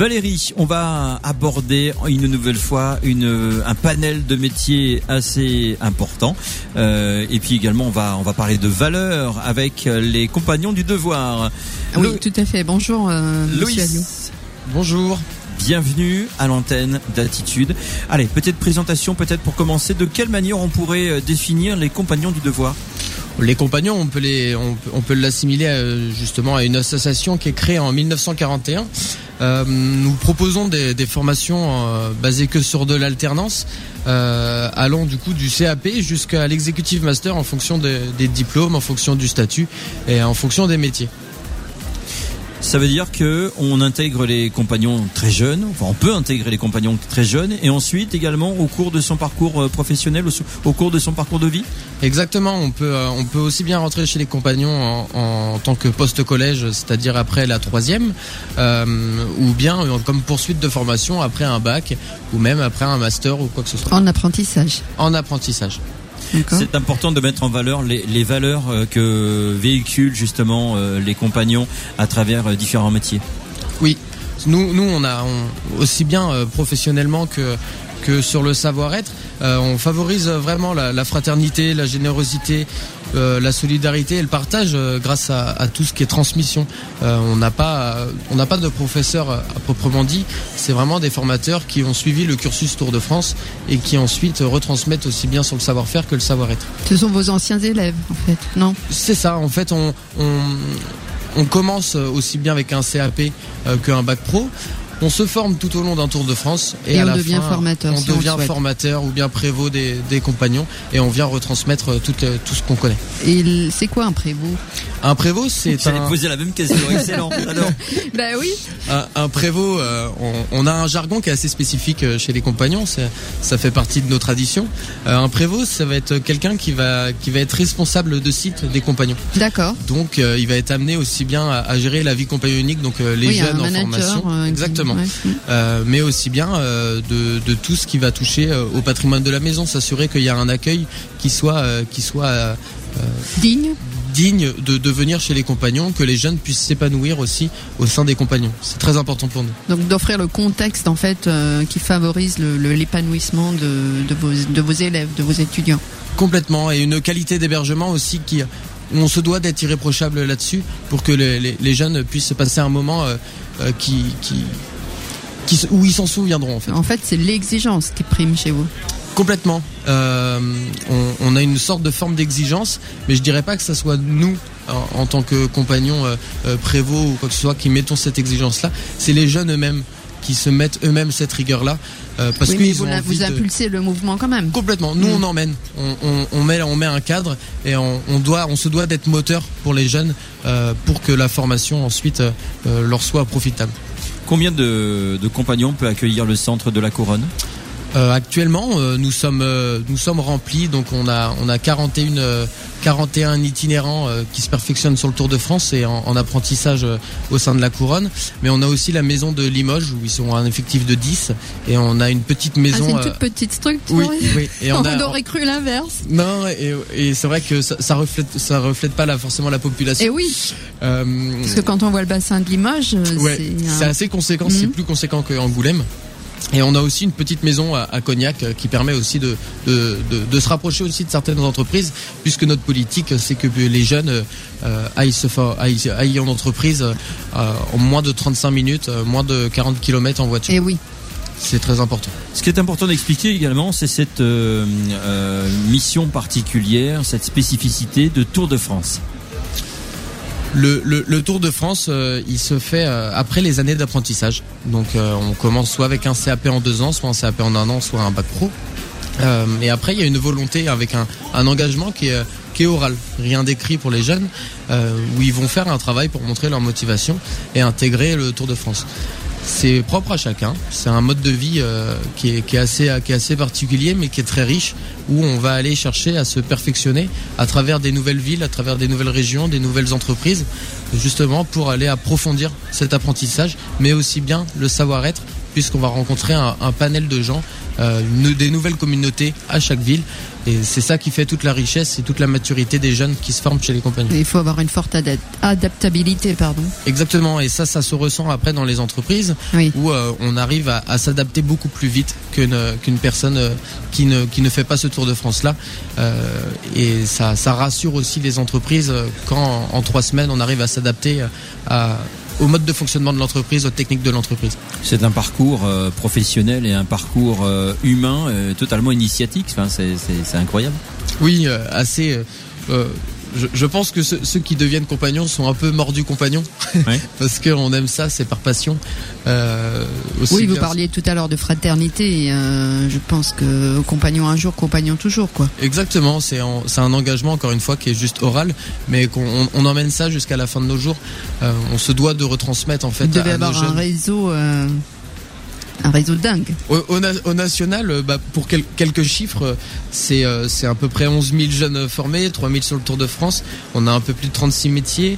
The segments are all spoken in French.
Valérie, on va aborder une nouvelle fois un panel de métiers assez important. Et puis également, on va parler de valeurs avec les compagnons du devoir. Oui, tout à fait. Bonjour, Loïs. Monsieur Alliot. Bonjour. Bienvenue à l'antenne d'Altitude. Allez, petite présentation peut-être pour commencer. De quelle manière on pourrait définir les compagnons du devoir ? Les compagnons, on peut l'assimiler justement à une association qui est créée en 1941. Nous proposons des formations basées que sur de l'alternance, allant du coup du CAP jusqu'à l'executive master en fonction des diplômes, en fonction du statut et en fonction des métiers. Ça veut dire que on intègre les compagnons très jeunes, enfin on peut intégrer les compagnons très jeunes, et ensuite également au cours de son parcours professionnel, au cours de son parcours de vie. Exactement, on peut aussi bien rentrer chez les compagnons en tant que post-collège, c'est-à-dire après la 3e, ou bien comme poursuite de formation après un bac, ou même après un master ou quoi que ce soit. En apprentissage. En apprentissage. D'accord. C'est important de mettre en valeur les valeurs que véhiculent justement les compagnons à travers différents métiers. Oui, nous on aussi bien professionnellement que sur le savoir-être, on favorise vraiment la fraternité, la générosité, la solidarité et le partage grâce à tout ce qui est transmission. On n'a pas de professeurs à proprement dit, c'est vraiment des formateurs qui ont suivi le cursus Tour de France et qui ensuite retransmettent aussi bien sur le savoir-faire que le savoir-être. Ce sont vos anciens élèves en fait, non ? C'est ça, en fait on commence aussi bien avec un CAP qu'un bac pro. On se forme tout au long d'un Tour de France et à la fin, formateur, on devient formateur ou bien prévôt des compagnons et on vient retransmettre tout ce qu'on connaît. Et c'est quoi un prévôt ? Un prévôt, c'est J'allais poser la même question, excellent. Alors, bah oui. Un prévôt, on a un jargon qui est assez spécifique chez les compagnons, ça fait partie de nos traditions. Un prévôt, ça va être quelqu'un qui va être responsable de site des compagnons. D'accord. Donc il va être amené aussi bien à gérer la vie compagnonique, donc les jeunes en formation. Exactement. Ouais. Mais aussi bien de tout ce qui va toucher au patrimoine de la maison, s'assurer qu'il y a un accueil qui soit digne de venir chez les compagnons, que les jeunes puissent s'épanouir aussi au sein des compagnons. C'est très important pour nous. Donc d'offrir le contexte en fait qui favorise l'épanouissement de vos élèves, de vos étudiants. Complètement, et une qualité d'hébergement aussi on se doit d'être irréprochable là-dessus pour que les jeunes puissent passer un moment où ils s'en souviendront en fait. En fait, c'est l'exigence qui prime chez vous. Complètement. On a une sorte de forme d'exigence, mais je dirais pas que ça soit nous en tant que compagnons prévôt ou quoi que ce soit qui mettons cette exigence-là. C'est les jeunes eux-mêmes qui se mettent eux-mêmes cette rigueur-là, parce que vous impulsez le mouvement quand même. Complètement. Nous on emmène, on met un cadre et on se doit d'être moteur pour les jeunes pour que la formation ensuite leur soit profitable. Combien de compagnons peut accueillir le centre de la Couronne ? Actuellement, nous sommes remplis, donc on a 41 itinérants qui se perfectionnent sur le Tour de France et en apprentissage au sein de la Couronne. Mais on a aussi la maison de Limoges où ils sont un effectif de 10 et on a une petite maison. C'est une toute petite structure. Oui. Et on aurait cru l'inverse. Non, et c'est vrai que ça reflète pas forcément la population. Et oui. Parce que quand on voit le bassin de Limoges, c'est assez conséquent. C'est plus conséquent qu'Angoulême. Et on a aussi une petite maison à Cognac qui permet aussi de se rapprocher aussi de certaines entreprises, puisque notre politique c'est que les jeunes aillent en entreprise en moins de 35 minutes, moins de 40 km en voiture. Et oui. C'est très important. Ce qui est important d'expliquer également, c'est cette mission particulière, cette spécificité de Tour de France. Le Tour de France, il se fait après les années d'apprentissage. Donc on commence soit avec un CAP en 2 ans, soit un CAP en 1 an, soit un bac pro. Et après il y a une volonté avec un engagement qui est oral, rien d'écrit pour les jeunes, où ils vont faire un travail pour montrer leur motivation et intégrer le Tour de France. C'est propre à chacun, c'est un mode de vie qui est assez particulier mais qui est très riche, où on va aller chercher à se perfectionner à travers des nouvelles villes, à travers des nouvelles régions, des nouvelles entreprises, justement pour aller approfondir cet apprentissage, mais aussi bien le savoir-être, puisqu'on va rencontrer un panel de gens des nouvelles communautés à chaque ville. Et c'est ça qui fait toute la richesse et toute la maturité des jeunes qui se forment chez les compagnons. Il faut avoir une forte adaptabilité, pardon. Exactement, et ça se ressent après dans les entreprises, oui. Où on arrive à s'adapter beaucoup plus vite qu'une personne qui ne fait pas ce Tour de France-là. Et ça rassure aussi les entreprises quand en 3 semaines on arrive à s'adapter au mode de fonctionnement de l'entreprise, aux techniques de l'entreprise. C'est un parcours professionnel et un parcours humain totalement initiatique. Enfin, c'est incroyable. Oui, assez. Je pense que ceux qui deviennent compagnons sont un peu mordus compagnons, ouais. Parce qu'on aime ça, c'est par passion. Oui, vous parliez tout à l'heure de fraternité. Je pense que compagnon un jour, compagnon toujours, quoi. Exactement, c'est un engagement encore une fois qui est juste oral, mais on emmène ça jusqu'à la fin de nos jours. On se doit de retransmettre en fait. Vous devez avoir un réseau. Un réseau dingue. Au national, pour quelques chiffres, c'est à peu près 11 000 jeunes formés, 3 000 sur le Tour de France. On a un peu plus de 36 métiers,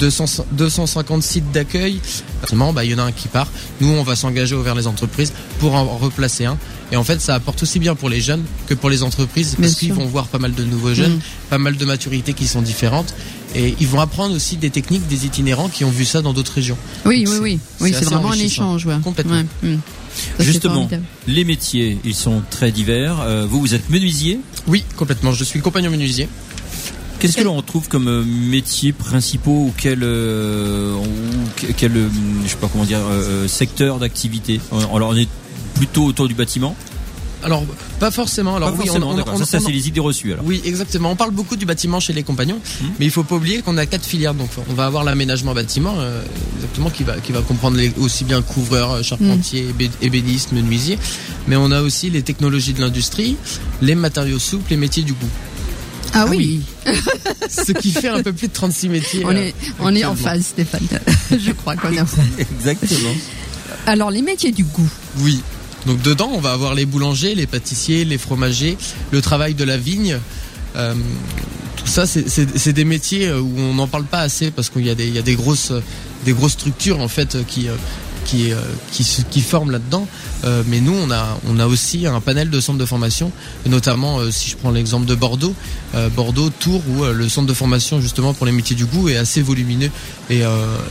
250 sites d'accueil. Il y en a un qui part. Nous, on va s'engager vers les entreprises pour en replacer un. Et en fait, ça apporte aussi bien pour les jeunes que pour les entreprises, parce qu'ils vont voir pas mal de nouveaux jeunes, pas mal de maturités qui sont différentes. Et ils vont apprendre aussi des techniques des itinérants qui ont vu ça dans d'autres régions. Oui, c'est vraiment un échange. Ouais. Complètement. Ouais. Justement, les métiers, ils sont très divers. Vous êtes menuisier ? Oui, complètement. Je suis compagnon menuisier. Qu'est-ce que l'on retrouve comme métiers principaux ou quel je sais pas comment dire, secteur d'activité ? Alors, on est plutôt autour du bâtiment ? Alors, pas forcément. Alors, pas forcément, d'accord. Ça, c'est les idées reçues, alors. Oui, exactement. On parle beaucoup du bâtiment chez les compagnons, mais il faut pas oublier qu'on a 4 filières. Donc, on va avoir l'aménagement bâtiment, exactement, qui va comprendre aussi bien couvreur, charpentier, ébéniste, menuisier. Mais on a aussi les technologies de l'industrie, les matériaux souples, les métiers du goût. Ah oui. Ce qui fait un peu plus de 36 métiers. On est en phase, Stéphane. Je crois qu'on a. Exactement. Alors, les métiers du goût. Oui. Donc dedans, on va avoir les boulangers, les pâtissiers, les fromagers, le travail de la vigne. Tout ça, c'est des métiers où on n'en parle pas assez parce qu'il y a des grosses structures en fait qui forment là-dedans. Mais nous, on a aussi un panel de centres de formation, notamment si je prends l'exemple de Bordeaux, Tours, où le centre de formation justement pour les métiers du goût est assez volumineux et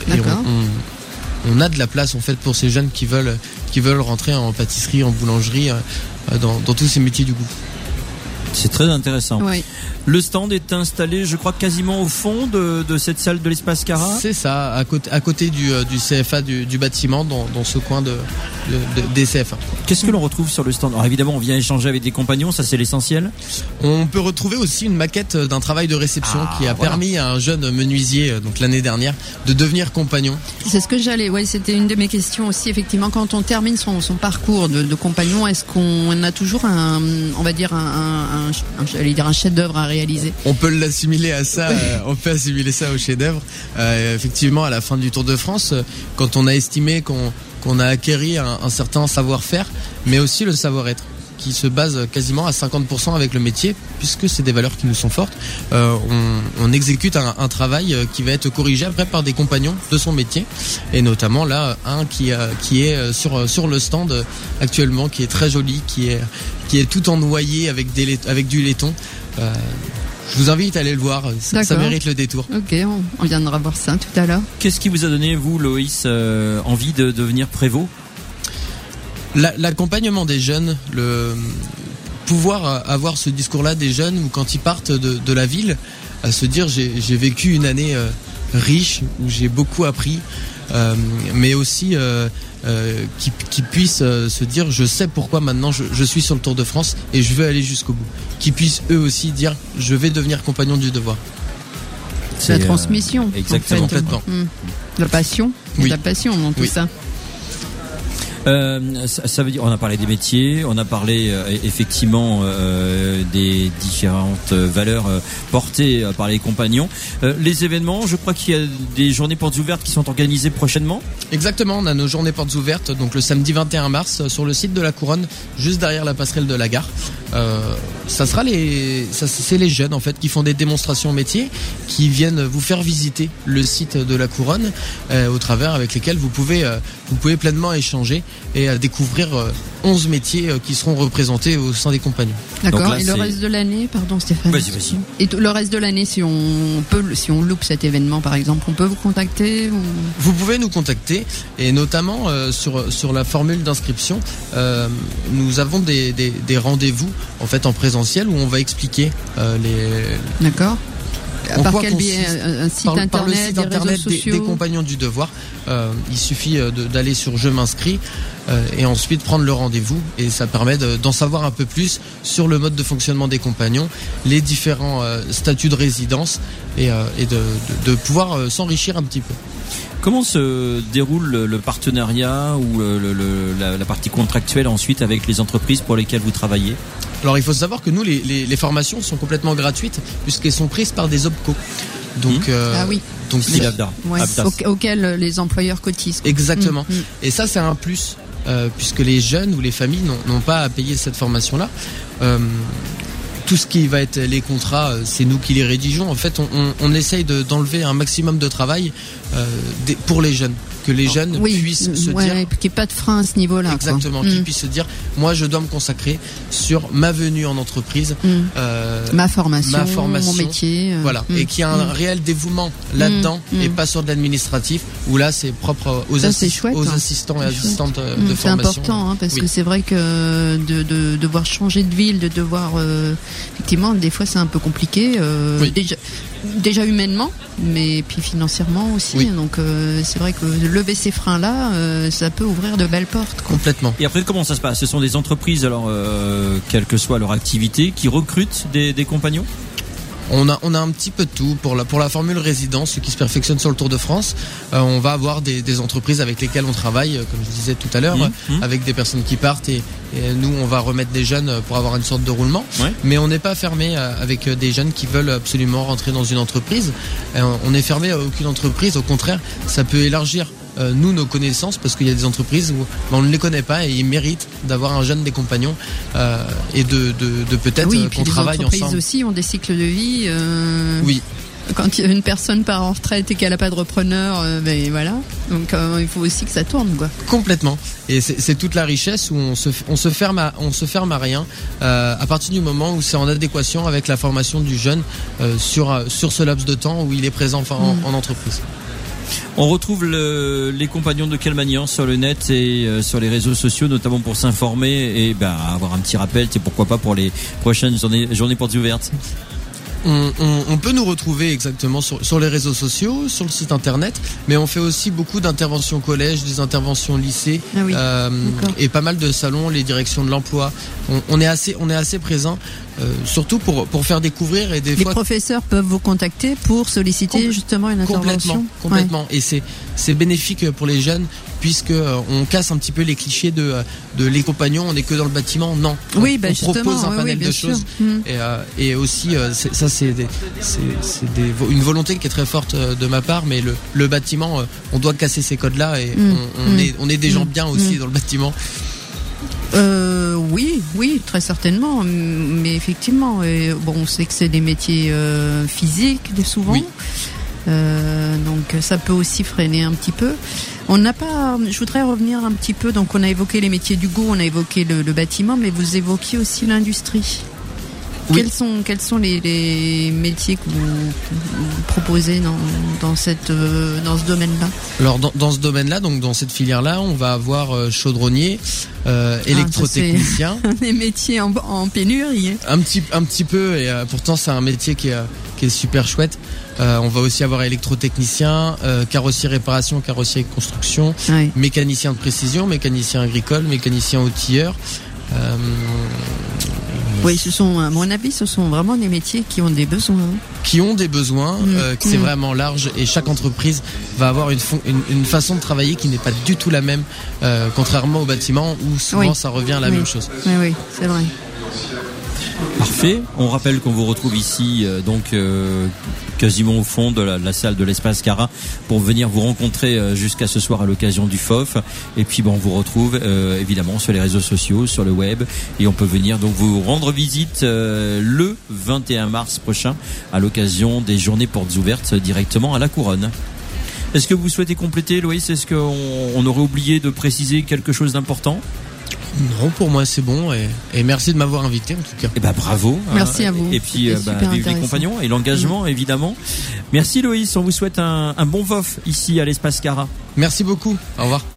on a de la place en fait pour ces jeunes qui veulent rentrer en pâtisserie, en boulangerie, dans tous ces métiers du goût. C'est très intéressant. Oui. Le stand est installé, je crois, quasiment au fond de cette salle de l'espace Cara. C'est ça, à côté du CFA du bâtiment, dans ce coin des CFA. Qu'est-ce que l'on retrouve sur le stand ? Alors évidemment, on vient échanger avec des compagnons, ça c'est l'essentiel. On peut retrouver aussi une maquette d'un travail de réception qui a permis à un jeune menuisier, donc l'année dernière, de devenir compagnon. C'est ce que c'était une de mes questions aussi, effectivement. Quand on termine son parcours de compagnon, est-ce qu'on a toujours un chef-d'œuvre à réaliser ? On peut l'assimiler à ça, on peut assimiler ça au chef-d'œuvre. Effectivement, à la fin du Tour de France, quand on a estimé qu'on a acquéri un certain savoir-faire, mais aussi le savoir-être, qui se base quasiment à 50% avec le métier, puisque c'est des valeurs qui nous sont fortes. On exécute un travail qui va être corrigé après par des compagnons de son métier, et notamment là un qui est sur le stand actuellement, qui est très joli, qui est tout en noyer avec du laiton. Je vous invite à aller le voir, ça mérite le détour. Ok, on viendra voir ça tout à l'heure. Qu'est-ce qui vous a donné, vous, Loïs, envie de devenir prévôt ? L'accompagnement des jeunes, le pouvoir avoir ce discours-là des jeunes où quand ils partent de la ville, à se dire j'ai vécu une année riche où j'ai beaucoup appris, mais aussi qui puissent se dire je sais pourquoi maintenant je suis sur le Tour de France et je veux aller jusqu'au bout. Qui puissent eux aussi dire je vais devenir compagnon du devoir. C'est la transmission. Exactement. En fait. Complètement. La passion. Oui. La passion dans tout ça. Ça veut dire, on a parlé des métiers, on a parlé effectivement des différentes valeurs portées par les compagnons. Les événements, je crois qu'il y a des journées portes ouvertes qui sont organisées prochainement. Exactement, on a nos journées portes ouvertes, donc le samedi 21 mars sur le site de la Couronne, juste derrière la passerelle de la gare. C'est les jeunes en fait qui font des démonstrations métiers, qui viennent vous faire visiter le site de la Couronne, au travers avec lesquels vous pouvez pleinement échanger et à découvrir 11 métiers qui seront représentés au sein des compagnons. D'accord. Là, et le reste de l'année, pardon Stéphane. Vas-y. Et le reste de l'année, si on loupe cet événement par exemple, on peut vous contacter ou... Vous pouvez nous contacter et notamment sur la formule d'inscription, nous avons des rendez-vous en fait en présentiel où on va expliquer les. D'accord. Par quel biais? Un site internet, par le site des internet réseaux sociaux des compagnons du devoir. Il suffit d'aller sur Je m'inscris et ensuite prendre le rendez-vous, et ça permet d'en savoir un peu plus sur le mode de fonctionnement des compagnons, les différents statuts de résidence et de pouvoir s'enrichir un petit peu. Comment se déroule le partenariat ou la partie contractuelle ensuite avec les entreprises pour lesquelles vous travaillez? Alors il faut savoir que nous les formations sont complètement gratuites puisqu'elles sont prises par des OPCO. Donc donc auxquels les employeurs cotisent. Exactement. Et ça c'est un plus puisque les jeunes ou les familles n'ont pas à payer cette formation-là. Tout ce qui va être les contrats, c'est nous qui les rédigeons. En fait, on essaye d'enlever un maximum de travail pour les jeunes. Que les jeunes puissent se dire... qu'il n'y ait pas de frein à ce niveau-là. Exactement, qu'ils puissent se dire, moi je dois me consacrer sur ma venue en entreprise, ma formation, mon métier. Voilà, et qu'il y a un réel dévouement là-dedans et pas sur de l'administratif, où là c'est propre aux assistants et assistantes de formation. C'est important, parce que c'est vrai que de devoir changer de ville, de devoir... effectivement, des fois c'est un peu compliqué. Déjà humainement, mais puis financièrement aussi. Donc c'est vrai que lever ces freins-là, ça peut ouvrir de belles portes. Complètement. Et après, comment ça se passe? Ce sont des entreprises, alors quelle que soit leur activité, qui recrutent des compagnons? On a un petit peu de tout pour la formule résidence, ceux qui se perfectionnent sur le Tour de France. On va avoir des entreprises avec lesquelles on travaille, comme je disais tout à l'heure, avec des personnes qui partent et nous on va remettre des jeunes pour avoir une sorte de roulement. Mais on n'est pas fermé avec des jeunes qui veulent absolument rentrer dans une entreprise. On n'est fermé à aucune entreprise, au contraire, ça peut élargir nos connaissances, parce qu'il y a des entreprises où on ne les connaît pas et ils méritent d'avoir un jeune des compagnons et de peut-être qu'on travaille ensemble. Les entreprises aussi ont des cycles de vie. Quand une personne part en retraite et qu'elle n'a pas de repreneur, voilà. Donc il faut aussi que ça tourne, quoi. Complètement. Et c'est toute la richesse où on se ferme à rien à partir du moment où c'est en adéquation avec la formation du jeune sur ce laps de temps où il est présent en entreprise. On retrouve les compagnons de Calmagnan sur le net et sur les réseaux sociaux, notamment pour s'informer et avoir un petit rappel, pourquoi pas pour les prochaines journées portes ouvertes. On peut nous retrouver exactement sur les réseaux sociaux, sur le site internet, mais on fait aussi beaucoup d'interventions collège, des interventions lycée, et pas mal de salons, les directions de l'emploi. On est assez présent, surtout pour faire découvrir, et des fois... Les professeurs peuvent vous contacter pour solliciter justement une intervention. Complètement. Et c'est bénéfique pour les jeunes, puisque on casse un petit peu les clichés de les compagnons, on n'est que dans le bâtiment. Non. On propose un panel de choses. Et aussi, ça c'est une volonté qui est très forte de ma part, mais le bâtiment, on doit casser ces codes-là, et on est des gens bien aussi dans le bâtiment. Oui, très certainement. Mais effectivement, on sait que c'est des métiers physiques, souvent. Oui. Donc ça peut aussi freiner un petit peu. Je voudrais revenir un petit peu. Donc on a évoqué les métiers du goût, on a évoqué le bâtiment, mais vous évoquiez aussi l'industrie. Oui. Quels sont les métiers que vous proposez dans ce domaine-là? Alors dans ce domaine-là, donc dans cette filière-là, on va avoir chaudronnier, électrotechnicien. Des métiers en pénurie. Un petit peu, et pourtant c'est un métier qui est super chouette. On va aussi avoir électrotechnicien, carrossier réparation, carrossier construction, mécanicien de précision, mécanicien agricole, mécanicien outilleur. Oui, à mon avis, ce sont vraiment des métiers qui ont des besoins. C'est vraiment large, et chaque entreprise va avoir une façon de travailler qui n'est pas du tout la même, contrairement au bâtiment où souvent ça revient à la même chose. Oui, c'est vrai. Parfait. On rappelle qu'on vous retrouve ici, quasiment au fond de la salle de l'espace Cara, pour venir vous rencontrer jusqu'à ce soir à l'occasion du FOF. Et puis on vous retrouve évidemment sur les réseaux sociaux, sur le web, et on peut venir donc vous rendre visite le 21 mars prochain à l'occasion des journées portes ouvertes directement à la Couronne. Est-ce que vous souhaitez compléter, Loïs? Est-ce qu'on aurait oublié de préciser quelque chose d'important? Non, pour moi c'est bon et merci de m'avoir invité en tout cas. Eh ben bravo. Merci à vous. Et puis vive les compagnons et l'engagement évidemment. Merci Loïs, on vous souhaite un bon VOF ici à l'Espace Cara. Merci beaucoup. Au revoir.